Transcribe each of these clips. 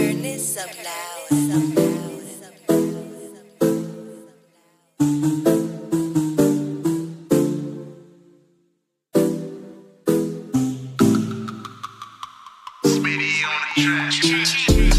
Turn this up loud. Speedy on the track.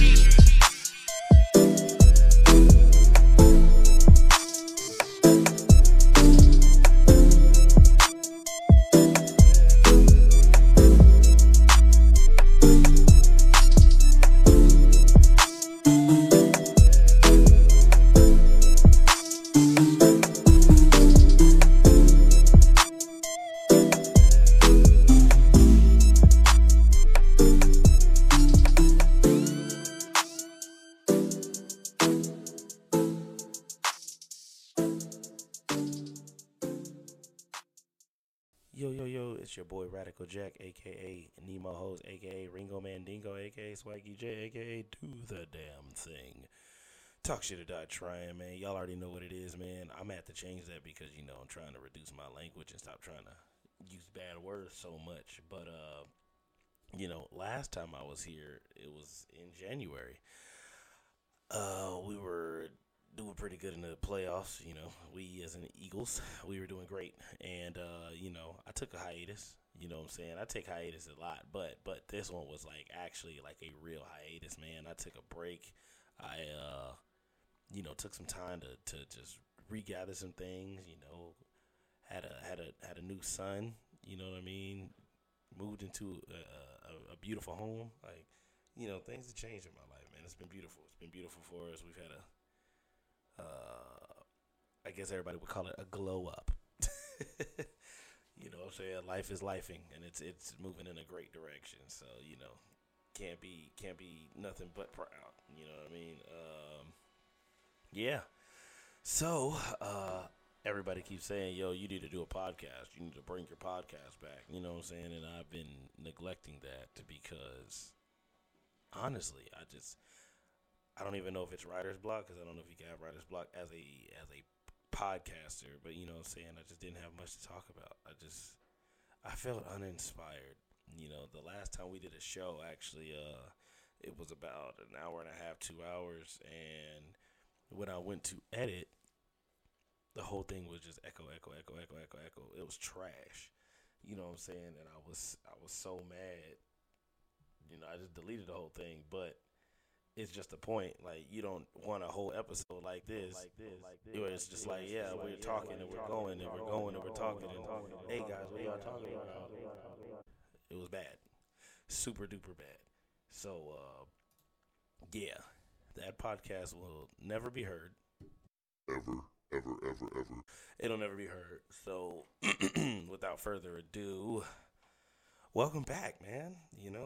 Yo, it's your boy Radical Jack, aka Nemo Hose, aka Ringo Mandingo, aka Swaggy J, aka Do the Damn Thing. Talk shit or die trying, man. Y'all already know what it is, man. I'm gonna have to change that because, I'm trying to reduce my language and stop trying to use bad words so much. But, last time I was here, it was in January. We were doing pretty good in the playoffs. We as in the Eagles, we were doing great. And, I took a hiatus. You know what I'm saying? I take hiatus a lot, but this one was actually a real hiatus, man. I took a break. I, took some time to just regather some things, had a new son, you know what I mean? Moved into a beautiful home. Things have changed in my life, man. It's been beautiful. It's been beautiful for us. We've had I guess everybody would call it a glow up. You know what I'm saying? Life is lifing, and it's moving in a great direction. So, can't be nothing but proud. You know what I mean? Yeah. So, everybody keeps saying, yo, you need to do a podcast. You need to bring your podcast back. You know what I'm saying? And I've been neglecting that because, honestly, I don't even know if it's writer's block, because I don't know if you can have writer's block as a podcaster, but you know what I'm saying, I just didn't have much to talk about. I felt uninspired. The last time we did a show, actually, it was about an hour and a half, 2 hours, and when I went to edit, the whole thing was just echo. It was trash. You know what I'm saying? And I was so mad. I just deleted the whole thing, but it's just a point. You don't want a whole episode like this. Where it's just we're talking and we're going and we're going and we're talking. And, hey, guys, what y'all talking about? It was bad. Super duper bad. So, that podcast will never be heard. Ever. It'll never be heard. So, without further ado, welcome back, man.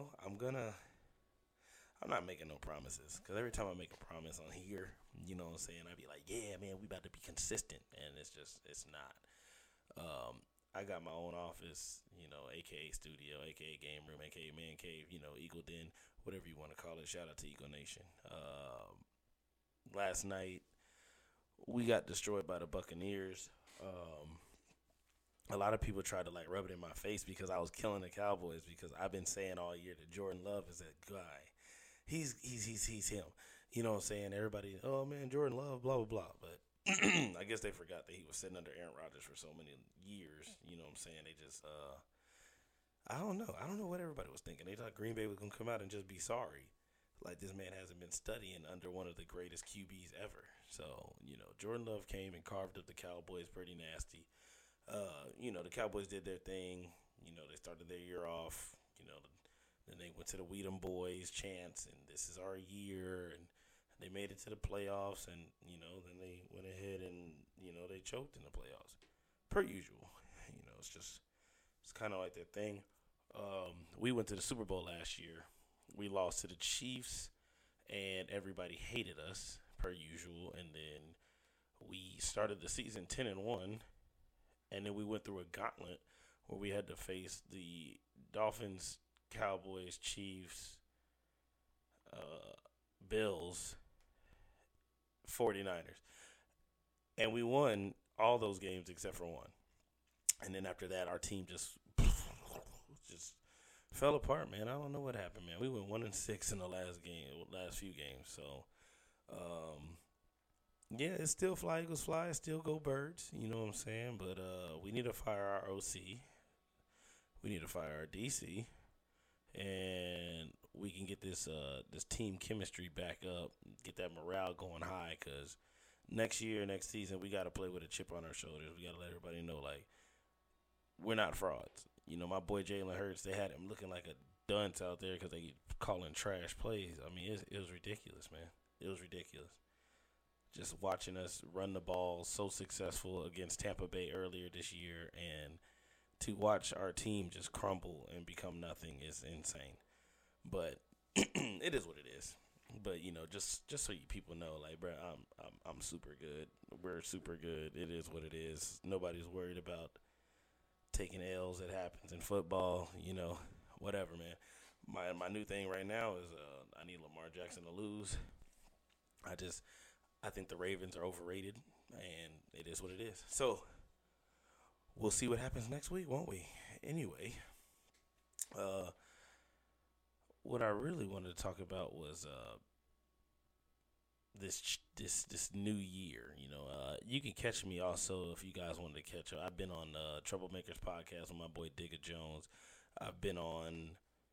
I'm not making no promises, because every time I make a promise on here, you know what I'm saying, I'd be like, yeah, man, we about to be consistent, and it's not. I got my own office, a.k.a. studio, a.k.a. game room, a.k.a. man cave, Eagle Den, whatever you want to call it. Shout out to Eagle Nation. Last night, we got destroyed by the Buccaneers. A lot of people tried to rub it in my face because I was killing the Cowboys, because I've been saying all year that Jordan Love is that guy. He's him. You know what I'm saying? Everybody, oh man, Jordan Love, blah, blah, blah. But I guess they forgot that he was sitting under Aaron Rodgers for so many years. You know what I'm saying? They just, I don't know. I don't know what everybody was thinking. They thought Green Bay was going to come out and just be sorry. This man hasn't been studying under one of the greatest QBs ever. So, Jordan Love came and carved up the Cowboys pretty nasty. The Cowboys did their thing. They started their year off. Then they went to the Weedham Boys chants, and this is our year, and they made it to the playoffs, and, then they went ahead and, they choked in the playoffs. Per usual. It's kind of like their thing. We went to the Super Bowl last year. We lost to the Chiefs, and everybody hated us, per usual, and then we started the season 10-1, and then we went through a gauntlet where we had to face the Dolphins, Cowboys, Chiefs, Bills, 49ers. And we won all those games except for one. And then after that, our team just fell apart, man. I don't know what happened, man. We went 1-6 in the last few games. So, yeah, it's still fly Eagles fly, it's still go birds. You know what I'm saying? But we need to fire our OC. We need to fire our DC, and we can get this team chemistry back up, get that morale going high. Cause next season, we got to play with a chip on our shoulders. We got to let everybody know, like, we're not frauds. You know, my boy Jalen Hurts, they had him looking like a dunce out there because they calling trash plays. I mean, it was ridiculous, man. It was ridiculous. Just watching us run the ball so successful against Tampa Bay earlier this year, and to watch our team just crumble and become nothing is insane. But it is what it is. But you know, just so you people know, like, bro, I'm super good. We're super good. It is what it is. Nobody's worried about taking L's. It happens in football. You know, whatever, man. My new thing right now is I need Lamar Jackson to lose. I think the Ravens are overrated, and it is what it is. So we'll see what happens next week, won't we? Anyway, what I really wanted to talk about was this new year. You know, you can catch me also if you guys wanted to catch up. I've been on Troublemakers podcast with my boy Digger Jones. I've been on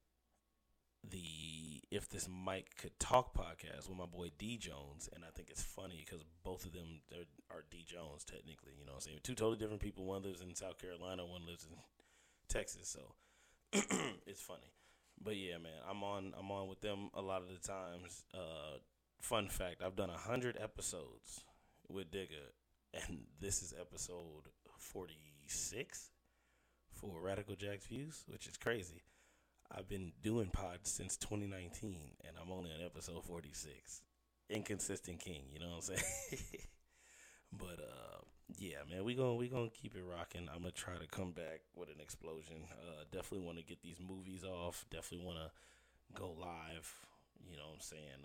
the If This Mic Could Talk podcast with my boy D Jones, and I think it's funny because both of them are D Jones technically. You know what I'm saying? Two totally different people. One lives in South Carolina, one lives in Texas, so it's funny. But yeah, man, I'm on with them a lot of the times. Fun fact, I've done 100 episodes with Digger, and this is episode 46 for Radical Jack's Views, which is crazy. I've been doing pods since 2019, and I'm only on episode 46. Inconsistent king, you know what I'm saying? But yeah, man, we gonna keep it rocking. I'm gonna try to come back with an explosion. Definitely want to get these movies off. Definitely want to go live. You know what I'm saying?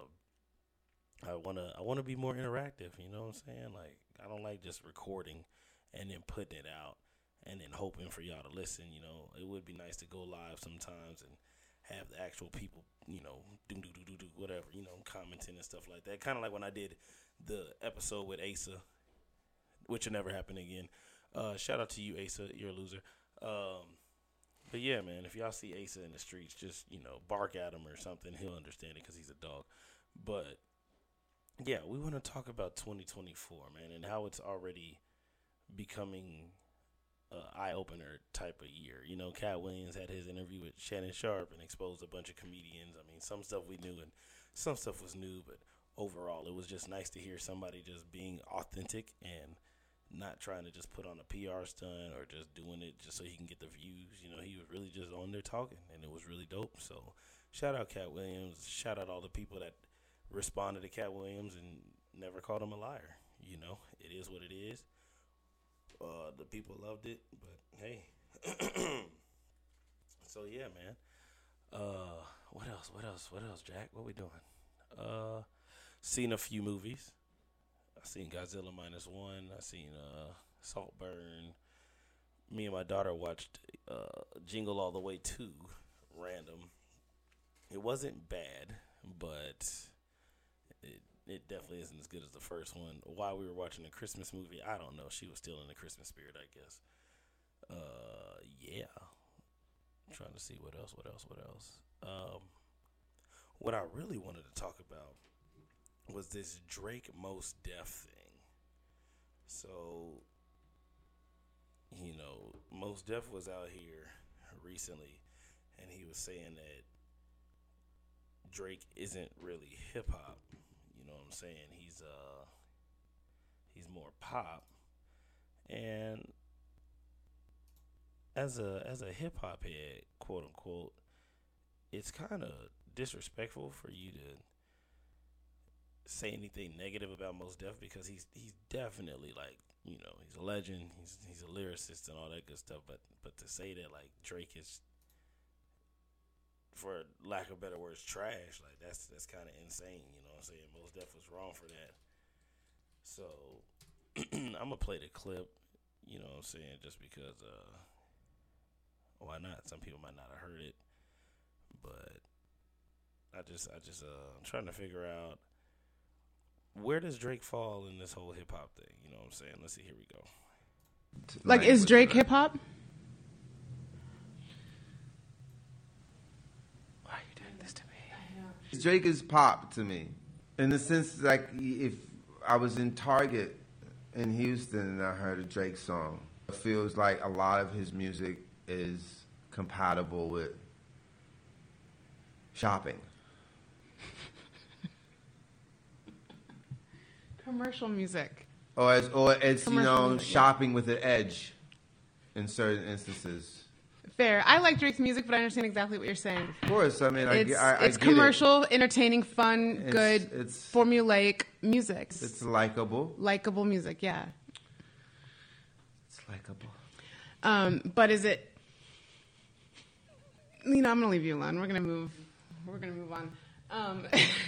I wanna be more interactive. You know what I'm saying? Like, I don't like just recording and then putting it out and then hoping for y'all to listen. You know, it would be nice to go live sometimes and have the actual people, you know, do whatever, you know, commenting and stuff like that. Kind of like when I did the episode with Asa, which will never happen again. Shout out to you, Asa. You're a loser. But yeah, man, if y'all see Asa in the streets, just, you know, bark at him or something. He'll understand it because he's a dog. But yeah, we want to talk about 2024, man, and how it's already becoming eye-opener type of year. You know, Cat Williams had his interview with Shannon Sharp and exposed a bunch of comedians. I mean, some stuff we knew and some stuff was new, but overall, it was just nice to hear somebody just being authentic and not trying to just put on a PR stunt or just doing it just so he can get the views. You know, he was really just on there talking, and it was really dope. So, shout out Cat Williams. Shout out all the people that responded to Cat Williams and never called him a liar. You know, it is what it is. The people loved it, but hey. So yeah, man. What else, Jack? What we doing? Seen a few movies. I seen Godzilla -1. I seen Saltburn. Me and my daughter watched Jingle All the Way 2, random. It wasn't bad, but it definitely isn't as good as the first one. While we were watching a Christmas movie, I don't know. She was still in the Christmas spirit, I guess. Yeah. I'm trying to see what else. What I really wanted to talk about was this Drake Mos Def thing. So, you know, Mos Def was out here recently, and he was saying that Drake isn't really hip hop. You know what I'm saying? He's more pop. And as a hip hop head, quote unquote, it's kind of disrespectful for you to say anything negative about Mos Def because he's definitely, like, you know, he's a legend. He's a lyricist and all that good stuff. But to say that, like, Drake is, for lack of better words, trash, like, that's kind of insane. You know what I'm saying? Mos Def was wrong for that. So I'm gonna play the clip. You know what I'm saying? Just because why not? Some people might not have heard it, but I'm trying to figure out where does Drake fall in this whole hip hop thing. You know what I'm saying? Let's see. Here we go. Like, is Drake hip hop? Why are you doing this to me? Drake is pop to me, in the sense like if I was in Target in Houston and I heard a Drake song, it feels like a lot of his music is compatible with shopping. Commercial music. Or it's Commercial music, shopping with an edge in certain instances. Fair. I like Drake's music, but I understand exactly what you're saying. Of course, I mean, It's I get commercial, entertaining, fun, good, it's formulaic music. It's likable. Likable music, yeah. It's likable. But is it? I'm gonna leave you alone. We're gonna move on.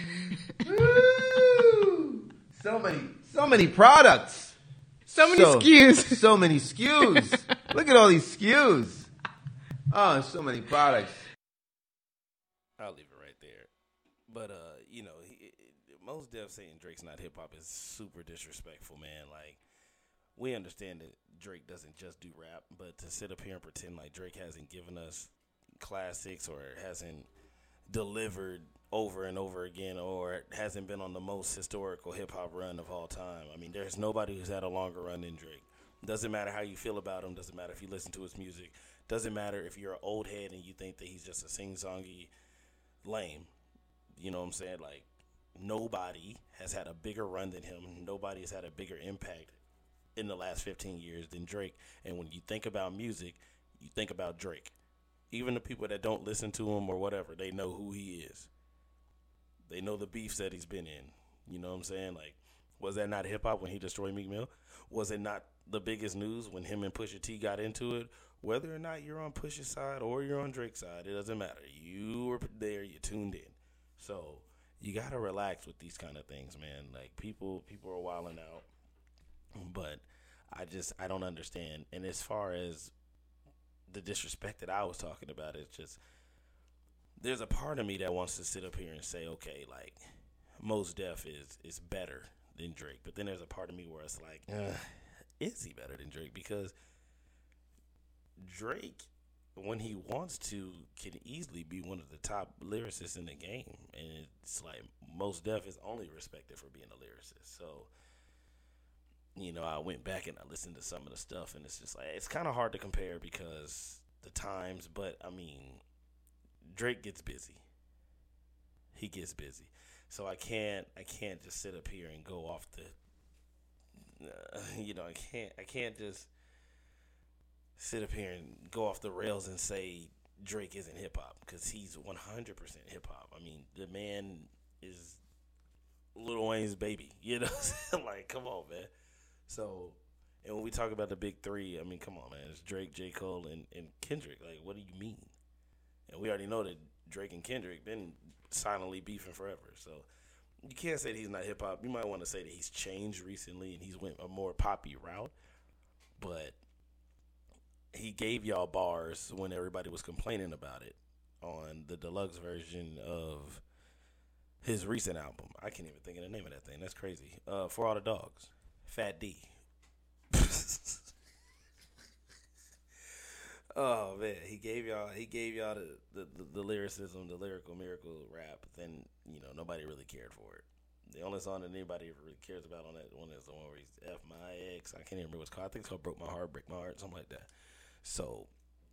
So many products. So many SKUs. So many SKUs. Look at all these SKUs. Oh, so many products. I'll leave it right there. But most Def saying Drake's not hip hop is super disrespectful, man. Like, we understand that Drake doesn't just do rap, but to sit up here and pretend like Drake hasn't given us classics or hasn't delivered over and over again or hasn't been on the most historical hip-hop run of all time. I mean, there's nobody who's had a longer run than Drake. Doesn't matter how you feel about him. Doesn't matter if you listen to his music. Doesn't matter if you're an old head and you think that he's just a sing-songy lame. You know what I'm saying? Like, nobody has had a bigger run than him. Nobody has had a bigger impact in the last 15 years than Drake. And when you think about music, you think about Drake. Even the people that don't listen to him or whatever, they know who he is. They know the beefs that he's been in. You know what I'm saying? Like, was that not hip-hop when he destroyed Meek Mill? Was it not the biggest news when him and Pusha T got into it? Whether or not you're on Pusha's side or you're on Drake's side, it doesn't matter. You were there, you tuned in. So you got to relax with these kind of things, man. Like, people are wilding out. But I don't understand. And as far as the disrespect that I was talking about, it's just, there's a part of me that wants to sit up here and say, okay, like, Mos Def is better than Drake. But then there's a part of me where it's like, is he better than Drake? Because Drake, when he wants to, can easily be one of the top lyricists in the game. And it's like, Mos Def is only respected for being a lyricist. So, I went back and I listened to some of the stuff, and it's just like, it's kind of hard to compare because the times, but I mean, Drake gets busy. He gets busy. So I can't just sit up here and go off the, I can't just sit up here and go off the rails and say Drake isn't hip hop, because he's 100% hip hop. I mean, the man is Lil Wayne's baby, like, come on, man. So, and when we talk about the big three, I mean, come on, man. It's Drake, J. Cole, and Kendrick. Like, what do you mean? And we already know that Drake and Kendrick been silently beefing forever. So, you can't say that he's not hip-hop. You might want to say that he's changed recently and he's went a more poppy route. But he gave y'all bars when everybody was complaining about it on the deluxe version of his recent album. I can't even think of the name of that thing. That's crazy. For All the Dogs. Fat D. Oh man, he gave y'all the lyricism, the lyrical miracle rap. Then nobody really cared for it. The only song that anybody really cares about on that one is the one where he's F my ex. I can't even remember what it's called. I think it's called Broke My Heart, Break My Heart, something like that. So,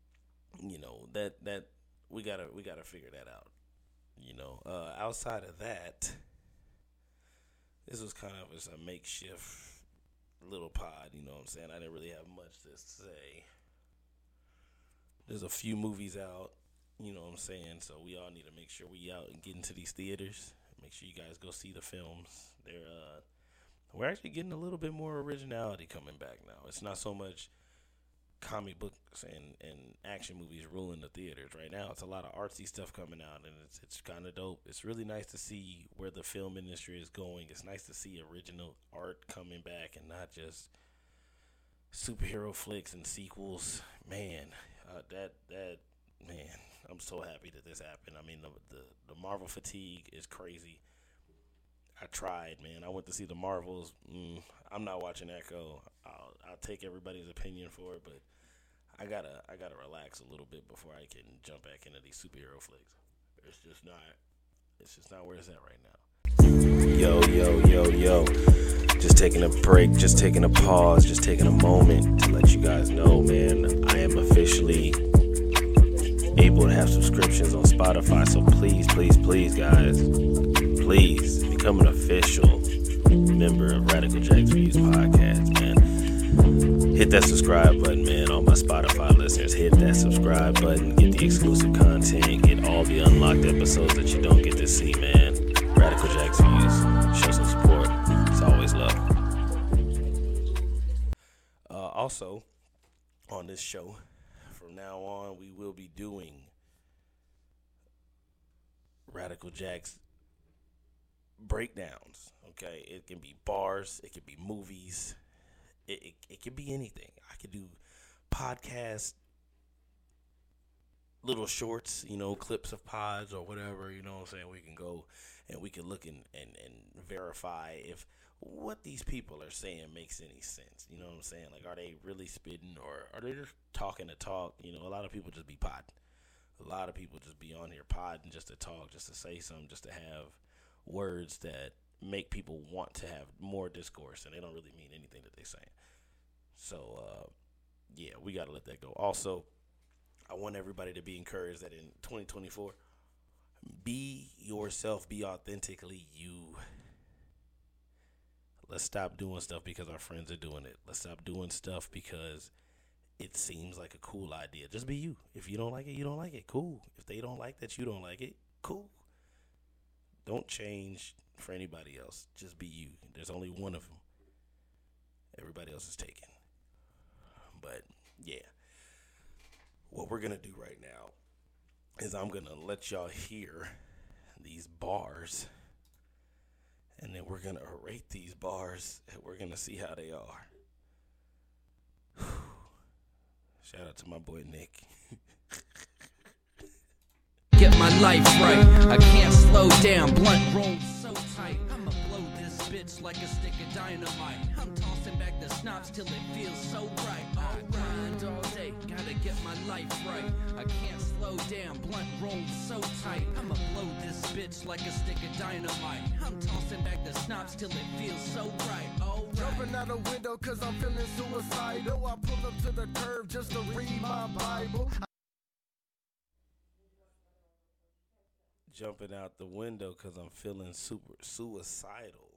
that we gotta figure that out. Outside of that, this was kind of just a makeshift little pod, you know what I'm saying? I didn't really have much to say. There's a few movies out, you know what I'm saying? So we all need to make sure we out and get into these theaters. Make sure you guys go see the films. We're actually getting a little bit more originality coming back now. It's not so much comic books and action movies ruling the theaters right now. It's a lot of artsy stuff coming out, and it's kind of dope. It's really nice to see where the film industry is going. It's nice to see original art coming back and not just superhero flicks and sequels. Man, That man, I'm so happy that this happened. I mean, the Marvel fatigue is crazy. I tried, man. I went to see the Marvels. I'm not watching Echo. I'll take everybody's opinion for it, but I gotta relax a little bit before I can jump back into these superhero flicks. It's just not where it's at right now. Yo. Just taking a break, just taking a pause, just taking a moment to let you guys know, man, I am officially able to have subscriptions on Spotify. So please, guys, please become an official member of Radical Jacks Views podcast, man. Hit that subscribe button, man. All my Spotify listeners, hit that subscribe button. Get the exclusive content. Get all the unlocked episodes that you don't get to see, man. Radical Jacks Views. Show some support. It's always love. Also, on this show, from now on, we will be doing Radical Jacks breakdowns. Okay, it can be bars, it can be movies, it can be anything. I could do podcast, little shorts, clips of pods or whatever. You know what I'm saying? We can go and we can look and verify if what these people are saying makes any sense. You know what I'm saying? Like, are they really spitting or are they just talking to talk? A lot of people just be podding. A lot of people just be on here podding just to talk, just to say something, just to have words that make people want to have more discourse, and they don't really mean anything that they're saying. So, yeah, we got to let that go. Also, I want everybody to be encouraged that in 2024, be yourself, be authentically you. Let's stop doing stuff because our friends are doing it. Let's stop doing stuff because it seems like a cool idea. Just be you. If you don't like it, you don't like it. Cool. If they don't like that, you don't like it. Cool. Don't change for anybody else. Just be you. There's only one of them. Everybody else is taken. But, yeah. What we're going to do right now is I'm going to let y'all hear these bars. And then we're going to rate these bars. And we're going to see how they are. Shout out to my boy Nick. Get my life right. I can't slow down. Blunt roll so tight. I'ma blow this bitch like a stick of dynamite. I'm tossing back the snaps till it feels so right. I grind all day. Gotta get my life right. I can't slow down. Blunt roll so tight. I'ma blow this bitch like a stick of dynamite. I'm tossing back the snaps till it feels so right. Jumping out a window cause I'm feeling suicidal. I pull up to the curb just to read my Bible. Jumping out the window because I'm feeling super suicidal.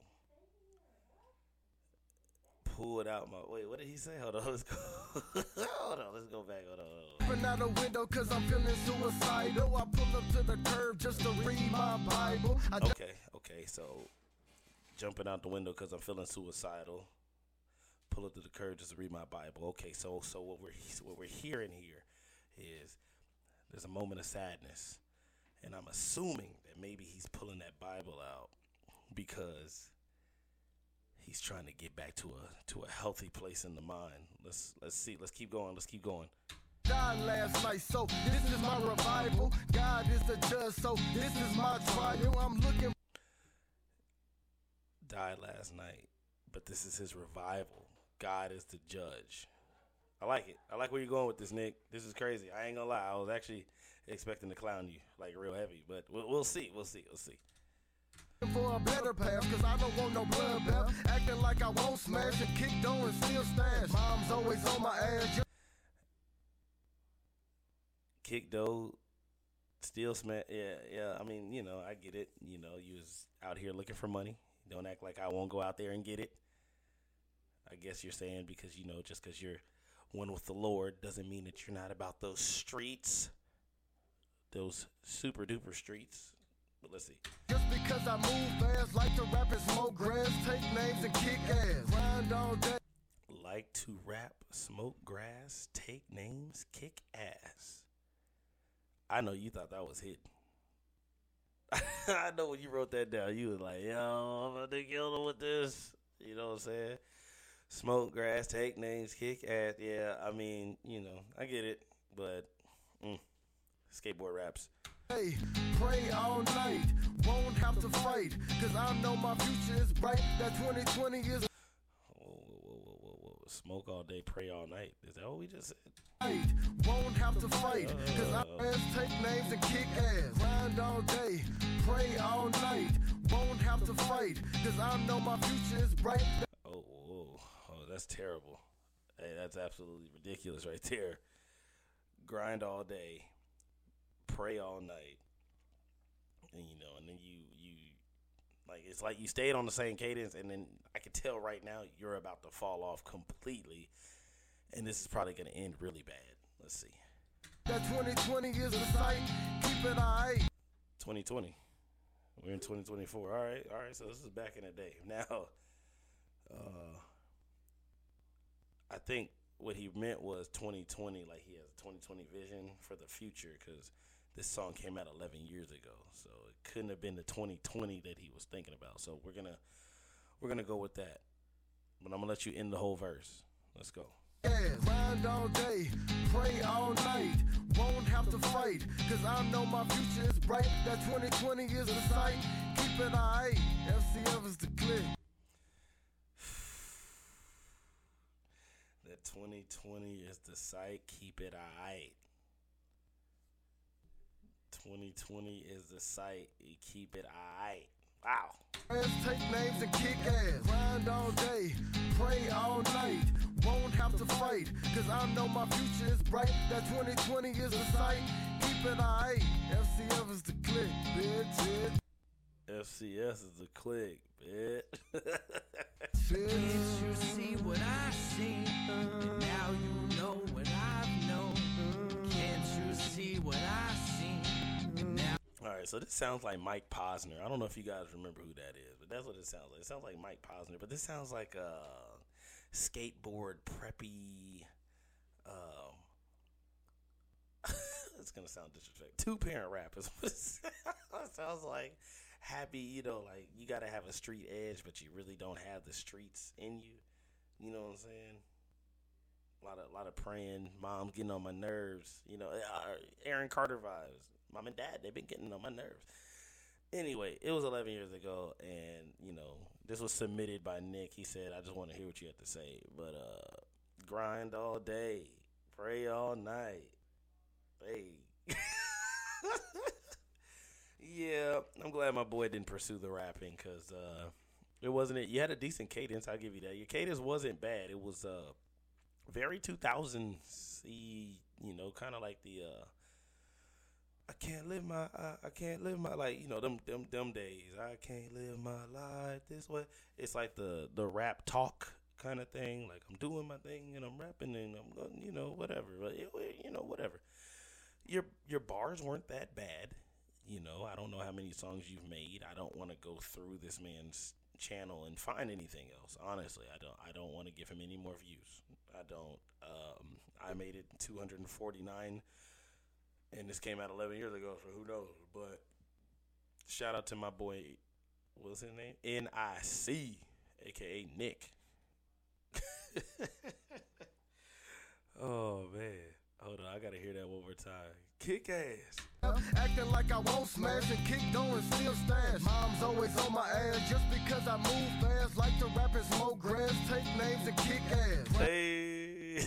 Pulled out my... Wait, what did he say? Hold on, let's go. Hold on, let's go back. Hold on. Jumping out a window cause I'm feeling suicidal. I pull up to the curb just to read my Bible. Okay, so... Jumping out the window because I'm feeling suicidal. Pull up to the curb just to read my Bible. Okay, so what we're hearing here is there's a moment of sadness. And I'm assuming that maybe he's pulling that Bible out because he's trying to get back to a healthy place in the mind. Let's see. Let's keep going. Died last night, so this is my revival. God is the judge, so this is my trial. I'm looking. Died last night, but this is his revival. God is the judge. I like it. I like where you're going with this, Nick. This is crazy. I ain't gonna lie. I was actually expecting to clown you like real heavy, but we'll see. For a better path, cause I don't want no bloodbath. Acting like I won't smash and kick dough and still stash. Mom's always on my ass. Kick dough, still smash. Yeah. I mean, I get it. You was out here looking for money. Don't act like I won't go out there and get it. I guess you're saying because, just because you're one with the Lord doesn't mean that you're not about those streets. Those super duper streets. But let's see. Just because I move fast, like to rap and smoke grass, take names and kick ass. Grind all day. Like to rap, smoke grass, take names, kick ass. I know you thought that was hidden. I know when you wrote that down, you was like, yo, I'm about to kill them with this. You know what I'm saying? Smoke grass, take names, kick ass. Yeah, I mean, I get it. but skateboard raps. Hey, pray all night, won't have to fight, cause I know my future is bright. That 2020 is Whoa. Smoke all day, pray all night. Is that what we just said? right. Won't have to fight, cause I take names and kick ass. Grind all day, pray all night, won't have to fight, cause I know my future is bright. Oh, that's terrible. Hey, that's absolutely ridiculous right there. Grind all day, pray all night, and and then you like, it's like you stayed on the same cadence, and then I can tell right now you're about to fall off completely, and this is probably gonna end really bad. Let's see. That 2020 is the sight, keep it aight. 2020. We're in 2024. All right. So this is back in the day. Now, I think what he meant was 2020, like he has a 2020 vision for the future, because this song came out 11 years ago. So it couldn't have been the 2020 that he was thinking about. So we're gonna go with that. But I'm gonna let you end the whole verse. Let's go. Yeah, grind all day, pray all night, won't have to fight, cause I know my future is bright. That 2020 is the sight, keep it aight. FCF is the click. That 2020 is the sight, keep it aight. 2020 is the sight, you keep it aight. Wow. Take names and kick ass. Grind all day, pray all night, won't have to fight, cause I know my future is bright. That 2020 is the sight, keep it aight. FCF is the click, bitch. FCS is the click, bitch. Can't you see what I see? And now you know what I've known. Can't you see what I see? And now. All right, so this sounds like Mike Posner. I don't know if you guys remember who that is, but that's what it sounds like. It sounds like Mike Posner, but this sounds like a skateboard preppy. It's gonna sound disrespectful. 2-parent rap is what it sounds like. Happy, like you gotta have a street edge, but you really don't have the streets in you. You know what I'm saying? A lot of praying. Mom getting on my nerves. Aaron Carter vibes. Mom and Dad, they've been getting on my nerves. Anyway, it was 11 years ago, and this was submitted by Nick. He said, "I just want to hear what you have to say." But grind all day, pray all night. Hey. Yeah, I'm glad my boy didn't pursue the rapping, because it wasn't it. You had a decent cadence, I'll give you that. Your cadence wasn't bad. It was very 2000s, kind of like the I can't live my like, them days. I can't live my life this way. It's like the rap talk kind of thing. Like, I'm doing my thing and I'm rapping and I'm going, whatever. But whatever. Your bars weren't that bad. I don't know how many songs you've made. I don't want to go through this man's channel and find anything else. Honestly, I don't want to give him any more views. I don't. I made it 249, and this came out 11 years ago, so who knows? But shout out to my boy, what's his name? NIC, aka Nick. Oh man. Hold on, I gotta hear that one more time. Kick ass. Acting like I won't smash and kick door and still stash. Mom's always on my ass just because I move fast. Like to rap and smoke grass, take names and kick ass. Hey.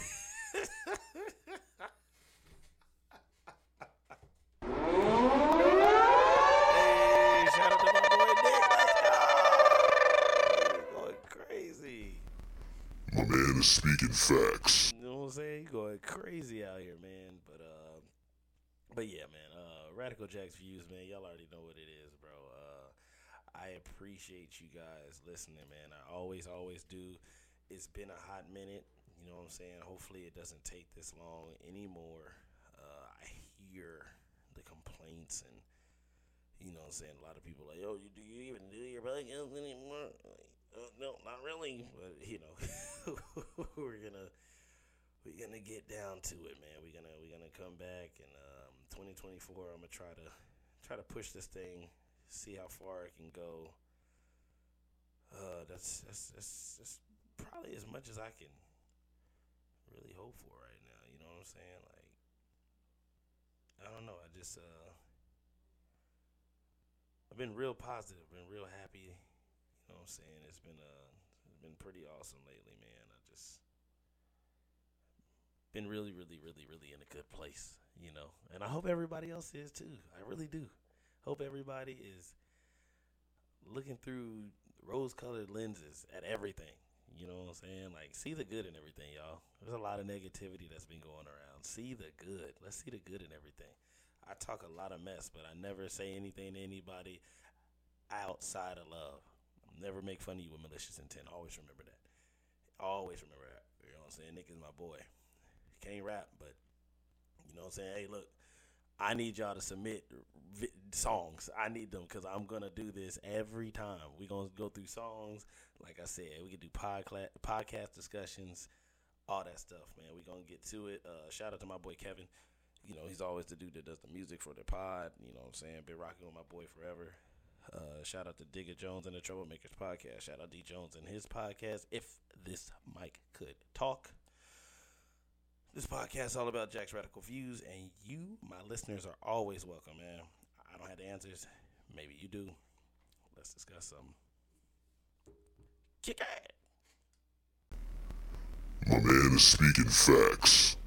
Hey, shout out to my boy Nick. Let's go. He's going crazy. My man is speaking facts. You know what I'm saying? He's going crazy out here, man. But yeah, man. Radical Jack's views, man. Y'all already know what it is, bro. I appreciate you guys listening, man. I always do. It's been a hot minute. You know what I'm saying? Hopefully it doesn't take this long anymore. I hear the complaints, and you know what I'm saying? A lot of people are like, yo, do you even do your podcast anymore? Like, no, not really. But we're gonna get down to it, man. We're gonna come back, and 2024. I'm gonna try to push this thing, see how far it can go. That's probably as much as I can really hope for right now. You know what I'm saying? Like, I don't know. I just I've been real positive, been real happy. You know what I'm saying? It's been pretty awesome lately, man. I just been really, really, really, really in a good place, you know. And I hope everybody else is too. I really do. Hope everybody is looking through rose-colored lenses at everything. You know what I'm saying? Like, see the good in everything, y'all. There's a lot of negativity that's been going around. See the good. Let's see the good in everything. I talk a lot of mess, but I never say anything to anybody outside of love. Never make fun of you with malicious intent. Always remember that. Always remember that. You know what I'm saying? Nick is my boy. He can't rap, but you know what I'm saying? Hey, look, I need y'all to submit songs. I need them because I'm going to do this every time. We're going to go through songs. Like I said, we can do podcast discussions, all that stuff, man. We're going to get to it. Shout out to my boy Kevin. You know, he's always the dude that does the music for the pod. You know what I'm saying? Been rocking with my boy forever. Shout out to Digger Jones and the Troublemakers podcast. Shout out D Jones and his podcast, If This Mic Could Talk. This podcast is all about Jack's Radical Views, and you, my listeners, are always welcome, man. I don't have the answers. Maybe you do. Let's discuss something. Kick it! My man is speaking facts.